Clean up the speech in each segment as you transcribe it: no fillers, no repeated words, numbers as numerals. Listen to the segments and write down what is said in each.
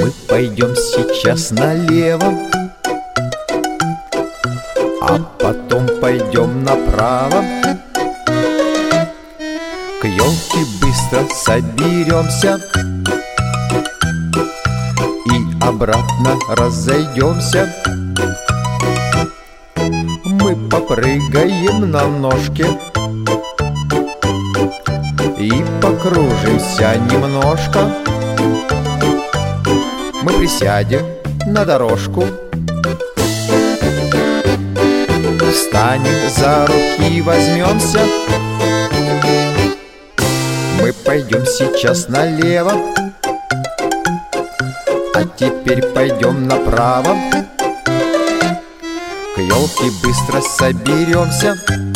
Мы пойдем сейчас налево, а потом пойдем направо. К елке быстро соберемся и обратно разойдемся. Мы попрыгаем на ножке и покружимся немножко. Мы присядем на дорожку, встанем за руки и возьмемся. Мы пойдем сейчас налево, а теперь пойдем направо. К елке быстро соберемся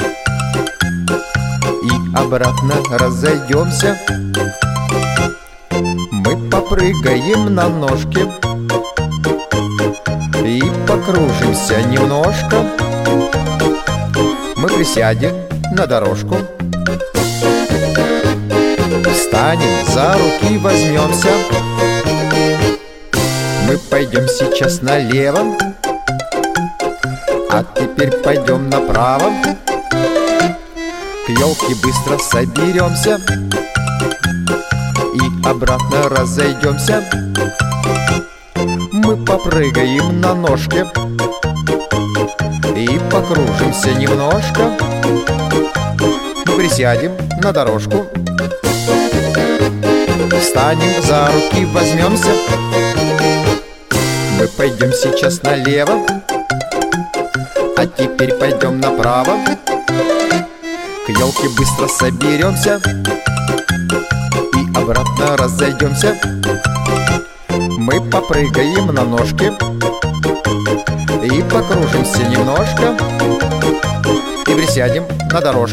и обратно разойдемся. Мы попрыгаем на ножке и покружимся немножко. Мы присядем на дорожку, встанем за руки и возьмемся. Мы пойдем сейчас налево, а теперь пойдем направо. К елке быстро соберемся и обратно разойдемся. Мы попрыгаем на ножке и покружимся немножко. Мы присядем на дорожку, встанем за руки, возьмемся. Мы пойдем сейчас налево, а теперь пойдем направо. К елке быстро соберемся и обратно разойдемся. Мы попрыгаем на ножке и покружимся немножко и присядем на дорожку.